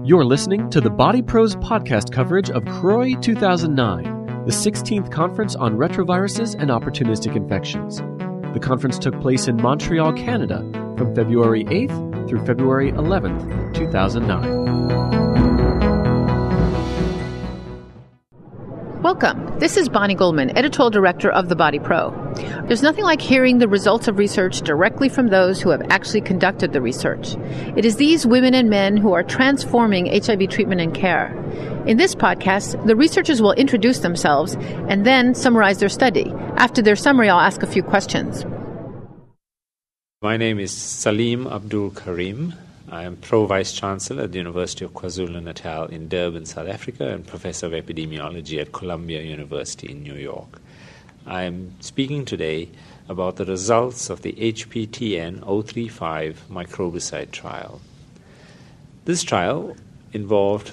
You're listening to the Body Pros podcast coverage of CROI 2009, the 16th Conference on Retroviruses and Opportunistic Infections. The conference took place in Montreal, Canada, from February 8th through February 11th, 2009. Welcome. This is Bonnie Goldman, Editorial Director of The Body Pro. There's nothing like hearing the results of research directly from those who have actually conducted the research. It is these women and men who are transforming HIV treatment and care. In this podcast, the researchers will introduce themselves and then summarize their study. After their summary, I'll ask a few questions. My name is Salim Abdul Karim. I am Pro-Vice Chancellor at the University of KwaZulu-Natal in Durban, South Africa, and Professor of Epidemiology at Columbia University in New York. I am speaking today about the results of the HPTN 035 microbicide trial. This trial involved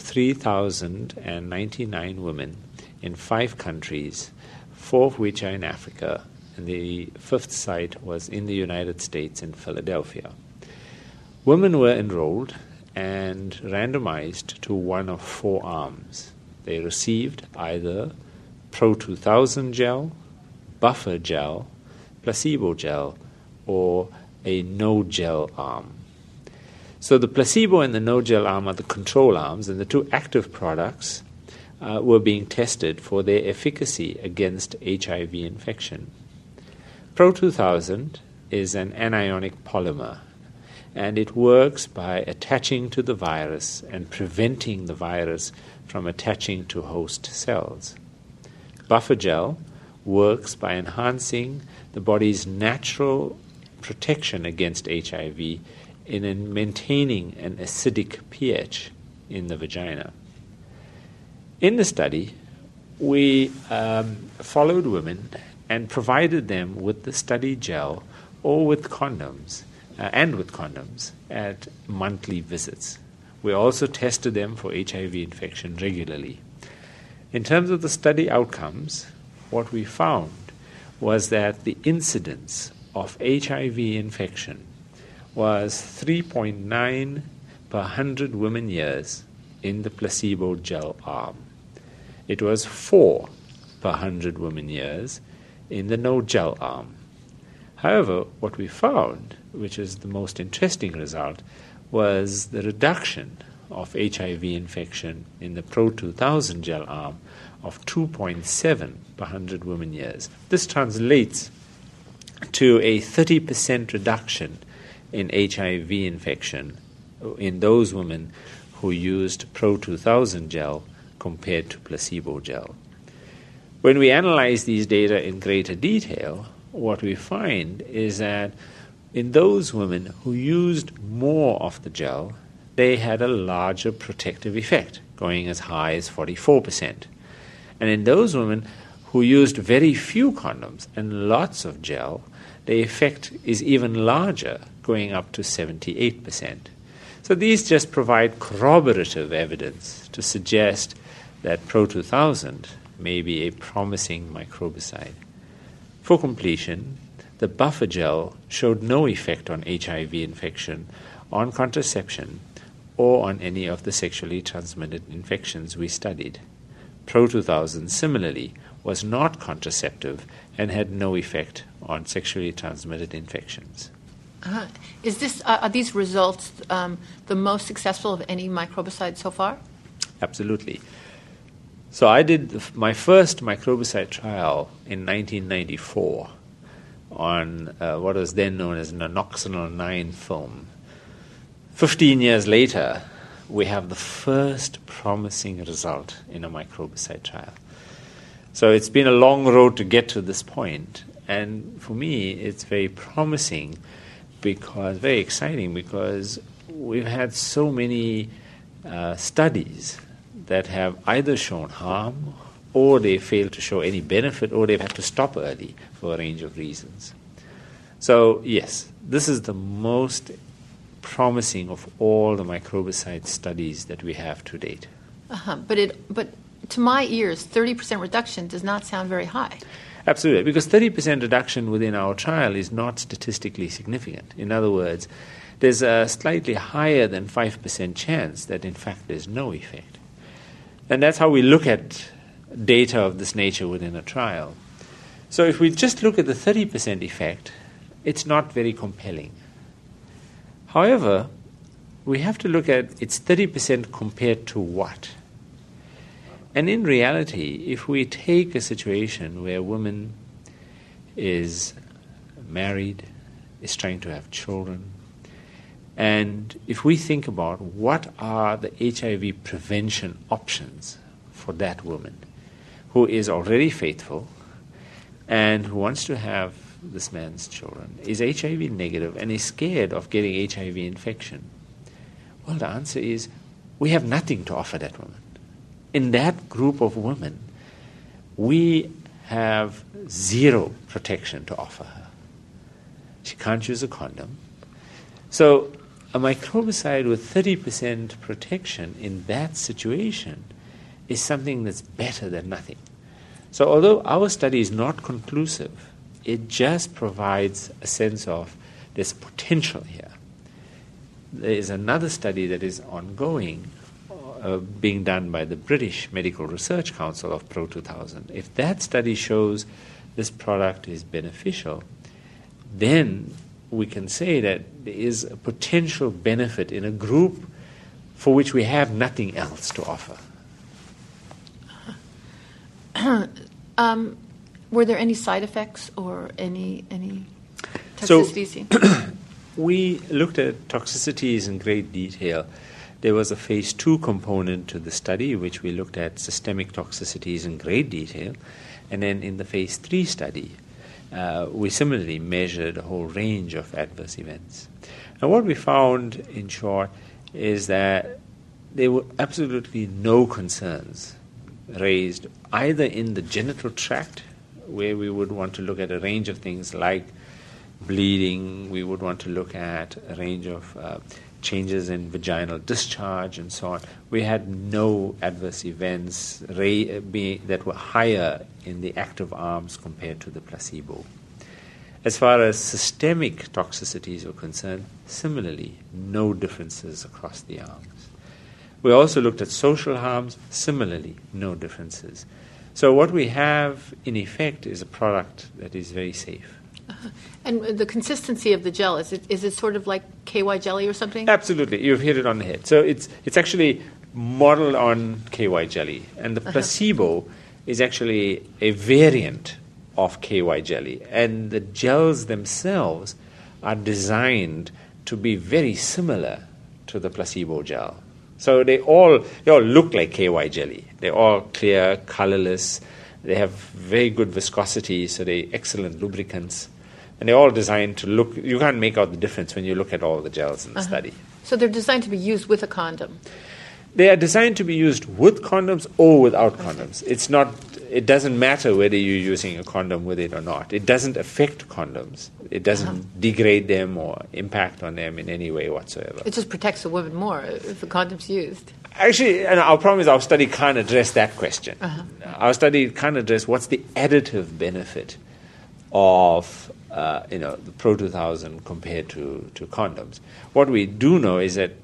3,099 women in 5 countries, 4 of which are in Africa, and the 5th site was in the United States in Philadelphia. Women were enrolled and randomized to one of 4 arms. They received either Pro 2000 gel, buffer gel, placebo gel, or a no-gel arm. So the placebo and the no-gel arm are the control arms, and the 2 active products were being tested for their efficacy against HIV infection. Pro 2000 is an anionic polymer, and it works by attaching to the virus and preventing the virus from attaching to host cells. Buffer gel works by enhancing the body's natural protection against HIV in maintaining an acidic pH in the vagina. In the study, we followed women and provided them with the study gel or with condoms, at monthly visits. We also tested them for HIV infection regularly. In terms of the study outcomes, what we found was that the incidence of HIV infection was 3.9 per 100 women years in the placebo gel arm. It was 4 per 100 women years in the no gel arm. However, what we found, which is the most interesting result, was the reduction of HIV infection in the Pro 2000 gel arm of 2.7 per 100 women years. This translates to a 30% reduction in HIV infection in those women who used Pro 2000 gel compared to placebo gel. When we analyze these data in greater detail, what we find is that in those women who used more of the gel, they had a larger protective effect, going as high as 44%. And in those women who used very few condoms and lots of gel, the effect is even larger, going up to 78%. So these just provide corroborative evidence to suggest that Pro 2000 may be a promising microbicide. For completion, the buffer gel showed no effect on HIV infection, on contraception, or on any of the sexually transmitted infections we studied. Pro 2000 similarly was not contraceptive and had no effect on sexually transmitted infections. Are these results the most successful of any microbicide so far? Absolutely. So I did my first microbicide trial in 1994 on what was then known as naloxone 9 film. 15 years later, we have the first promising result in a microbicide trial. So it's been a long road to get to this point, and for me it's very promising, very exciting, because we've had so many studies that have either shown harm, or they fail to show any benefit, or they've had to stop early for a range of reasons. So yes, this is the most promising of all the microbicide studies that we have to date. But to my ears, 30% reduction does not sound very high. Absolutely, because 30% reduction within our trial is not statistically significant. In other words, there's a slightly higher than 5% chance that in fact there's no effect. And that's how we look at data of this nature within a trial. So if we just look at the 30% effect, it's not very compelling. However, we have to look at it's 30% compared to what? And in reality, if we take a situation where a woman is married, is trying to have children, and if we think about what are the HIV prevention options for that woman who is already faithful and who wants to have this man's children, is HIV negative and is scared of getting HIV infection, well, the answer is we have nothing to offer that woman. In that group of women, we have zero protection to offer her. She can't use a condom. So a microbicide with 30% protection in that situation is something that's better than nothing. So although our study is not conclusive, it just provides a sense of there's potential here. There is another study that is ongoing, being done by the British Medical Research Council of Pro 2000. If that study shows this product is beneficial, then we can say that there is a potential benefit in a group for which we have nothing else to offer. Were there any side effects or any toxicities? So, we looked at toxicities in great detail. There was a phase 2 component to the study, which we looked at systemic toxicities in great detail. And then in the phase 3 study, we similarly measured a whole range of adverse events. And what we found, in short, is that there were absolutely no concerns raised either in the genital tract, where we would want to look at a range of things like bleeding, we would want to look at a range of changes in vaginal discharge and so on. We had no adverse events that were higher in the active arms compared to the placebo. As far as systemic toxicities were concerned, similarly, no differences across the arms. We also looked at social harms, similarly, no differences. So what we have, in effect, is a product that is very safe. And the consistency of the gel, is it sort of like KY jelly or something? Absolutely. You've hit it on the head. So it's actually modeled on KY jelly. And the placebo is actually a variant of KY jelly. And the gels themselves are designed to be very similar to the placebo gel. So they all look like KY jelly. They're all clear, colorless. They have very good viscosity, so they're excellent lubricants. And they're all designed to look, you can't make out the difference when you look at all the gels in the study. So they're designed to be used with a condom? They are designed to be used with condoms or without condoms. It doesn't matter whether you're using a condom with it or not. It doesn't affect condoms. It doesn't degrade them or impact on them in any way whatsoever. It just protects the woman more if the condom's used. Actually, and I'll promise our study can't address that question. Our study can't address what's the additive benefit of the Pro 2000 compared to condoms. What we do know is that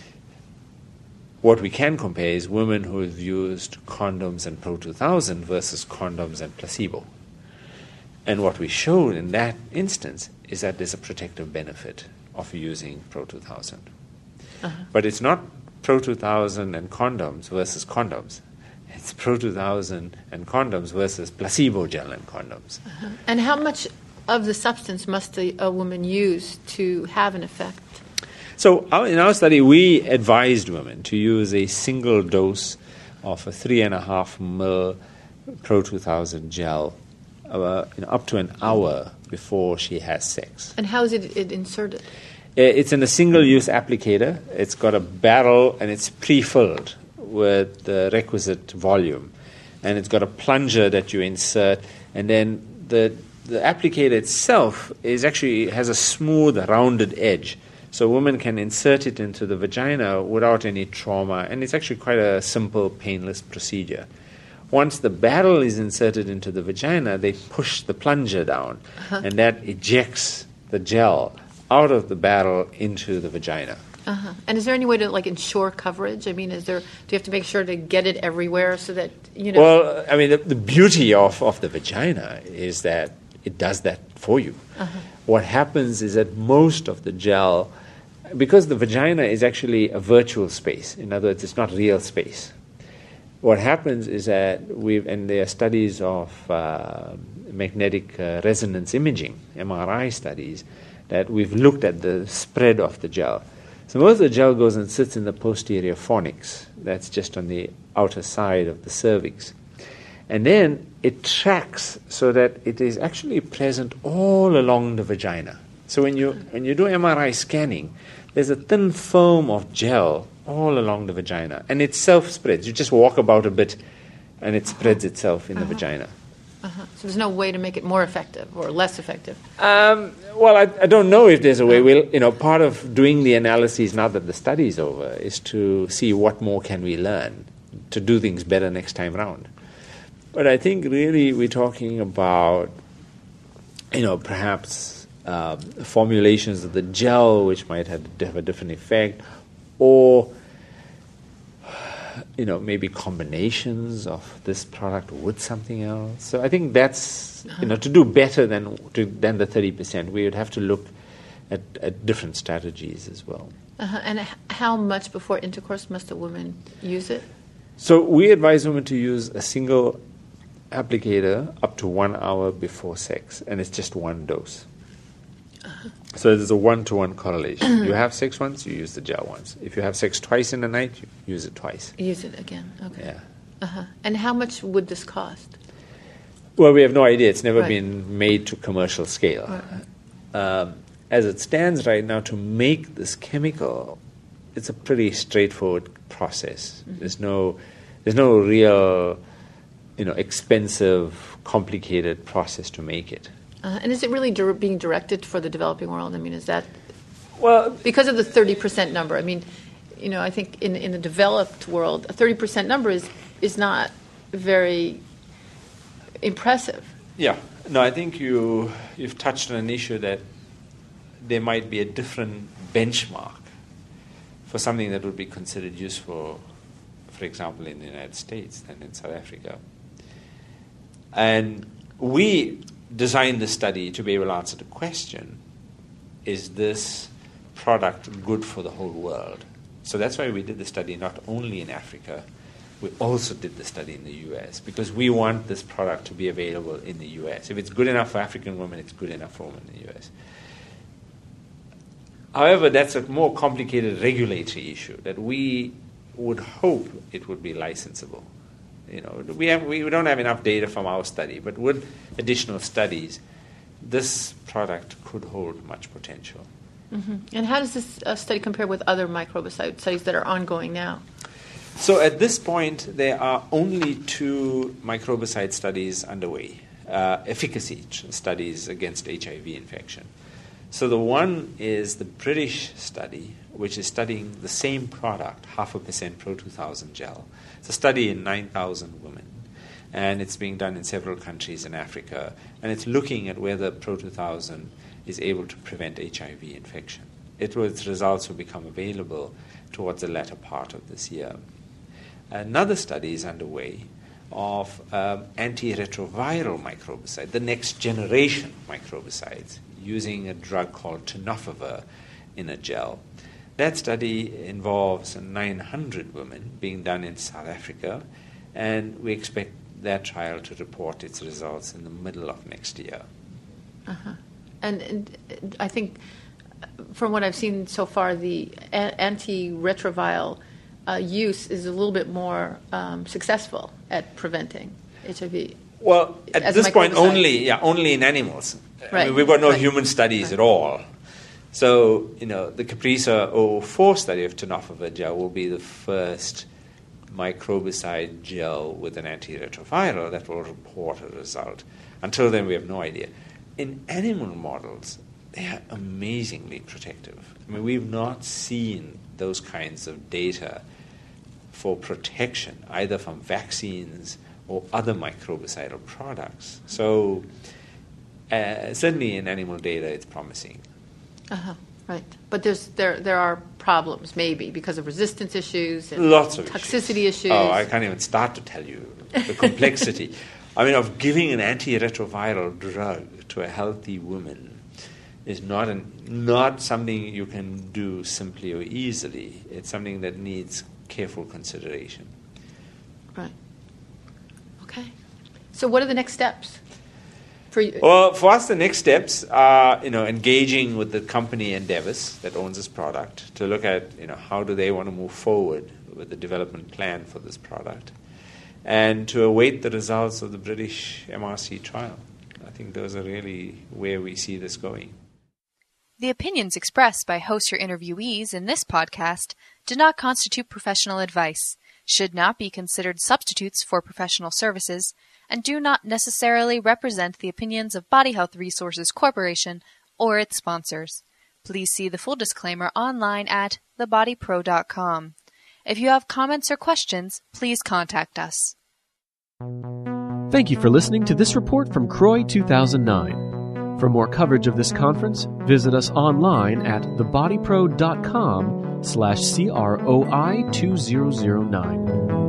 what we can compare is women who have used condoms and Pro 2000 versus condoms and placebo. And what we showed in that instance is that there's a protective benefit of using Pro 2000. But it's not Pro 2000 and condoms versus condoms. It's Pro 2000 and condoms versus placebo gel and condoms. And how much of the substance must a woman use to have an effect? So in our study, we advised women to use a single dose of a 3.5 ml Pro 2000 gel up to an hour before she has sex. And how is it inserted? It's in a single-use applicator. It's got a barrel and it's pre-filled with the requisite volume. And it's got a plunger that you insert. And then the applicator itself has a smooth, rounded edge. So a woman can insert it into the vagina without any trauma. And it's actually quite a simple, painless procedure. Once the barrel is inserted into the vagina, they push the plunger down. And that ejects the gel out of the barrel into the vagina. Uh-huh. And is there any way to ensure coverage? I mean, do you have to make sure to get it everywhere so that, Well, I mean, the beauty of the vagina is that it does that for you. Uh-huh. What happens is that most of the gel, because the vagina is actually a virtual space, in other words, it's not real space. What happens is that and there are studies of magnetic resonance imaging, MRI studies, that we've looked at the spread of the gel. So most of the gel goes and sits in the posterior fornix. That's just on the outer side of the cervix. And then it tracks so that it is actually present all along the vagina. So when you do MRI scanning, there's a thin film of gel all along the vagina, and it self-spreads. You just walk about a bit, and it spreads itself in the vagina. Uh-huh. So there's no way to make it more effective or less effective? Well, I don't know if there's a way. Part of doing the analyses now that the study's over is to see what more can we learn to do things better next time round. But I think really we're talking about, perhaps formulations of the gel which might have a different effect, or maybe combinations of this product with something else. So I think that's, to do better than the 30%, we would have to look at different strategies as well. Uh-huh. And how much before intercourse must a woman use it? So we advise women to use a single applicator up to 1 hour before sex, and it's just one dose. Uh-huh. So there's a 1-to-1 correlation. You have sex once, you use the gel once. If you have sex twice in a night, you use it twice. Use it again, okay. Yeah. Uh-huh. And how much would this cost? Well, we have no idea. It's never been made to commercial scale. Right. As it stands right now, to make this chemical, it's a pretty straightforward process. Mm-hmm. There's no real, expensive, complicated process to make it. And is it really being directed for the developing world? I mean, is that... Well, because of the 30% number, I mean, I think in the developed world, a 30% number is not very impressive. Yeah. No, I think you've touched on an issue that there might be a different benchmark for something that would be considered useful, for example, in the United States than in South Africa. And we designed the study to be able to answer the question, is this product good for the whole world? So that's why we did the study not only in Africa, we also did the study in the US, because we want this product to be available in the US. If it's good enough for African women, it's good enough for women in the US. However, that's a more complicated regulatory issue that we would hope it would be licensable. We don't have enough data from our study, but with additional studies, this product could hold much potential. Mm-hmm. And how does this study compare with other microbicide studies that are ongoing now? So at this point, there are only 2 microbicide studies underway, efficacy studies against HIV infection. So the one is the British study, which is studying the same product, 0.5% Pro 2000 gel. It's a study in 9,000 women, and it's being done in several countries in Africa, and it's looking at whether Pro 2000 is able to prevent HIV infection. Its results will become available towards the latter part of this year. Another study is underway of antiretroviral microbicide, the next generation microbicides, using a drug called tenofovir in a gel. That study involves 900 women being done in South Africa, and we expect that trial to report its results in the middle of next year. Uh-huh. And I think from what I've seen so far, the antiretroviral use is a little bit more successful at preventing HIV. Well, at this point, only in animals. Right. I mean, we've got no human studies at all. So, the CAPRISA 004 study of tenofovir gel will be the first microbicide gel with an antiretroviral that will report a result. Until then, we have no idea. In animal models, they are amazingly protective. I mean, we've not seen those kinds of data for protection, either from vaccines or other microbicidal products. So, certainly in animal data, it's promising. Right. But there are problems, maybe, because of resistance issues and lots of toxicity issues. Oh, I can't even start to tell you the complexity. I mean, of giving an antiretroviral drug to a healthy woman is not something you can do simply or easily. It's something that needs careful consideration. Right. Okay. So what are the next steps? Well, for us, the next steps are, engaging with the company Endeavours that owns this product to look at, how do they want to move forward with the development plan for this product, and to await the results of the British MRC trial. I think those are really where we see this going. The opinions expressed by hosts or interviewees in this podcast do not constitute professional advice, should not be considered substitutes for professional services, and do not necessarily represent the opinions of Body Health Resources Corporation or its sponsors. Please see the full disclaimer online at thebodypro.com. If you have comments or questions, please contact us. Thank you for listening to this report from CROI 2009. For more coverage of this conference, visit us online at thebodypro.com/CROI2009.